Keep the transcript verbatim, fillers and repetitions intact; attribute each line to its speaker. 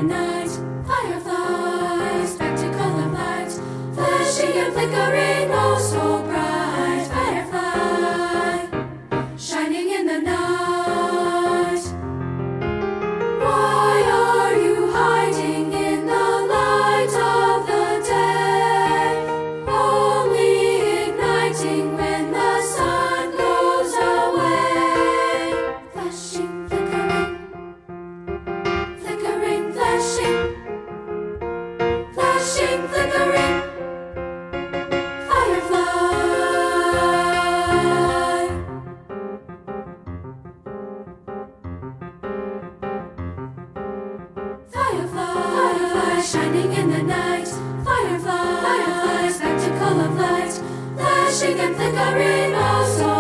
Speaker 1: night. Firefly, spectacle of light, flashing and flickering, oh so bright. Firefly, shining in the night. Why are you hiding in the light of the day? Only igniting when the sun goes away. Flashing, flickering, flickering, flashing, flashing, flickering, firefly. Firefly, firefly, shining in the night. Firefly, firefly, spectacle of light, flashing and flickering, oh so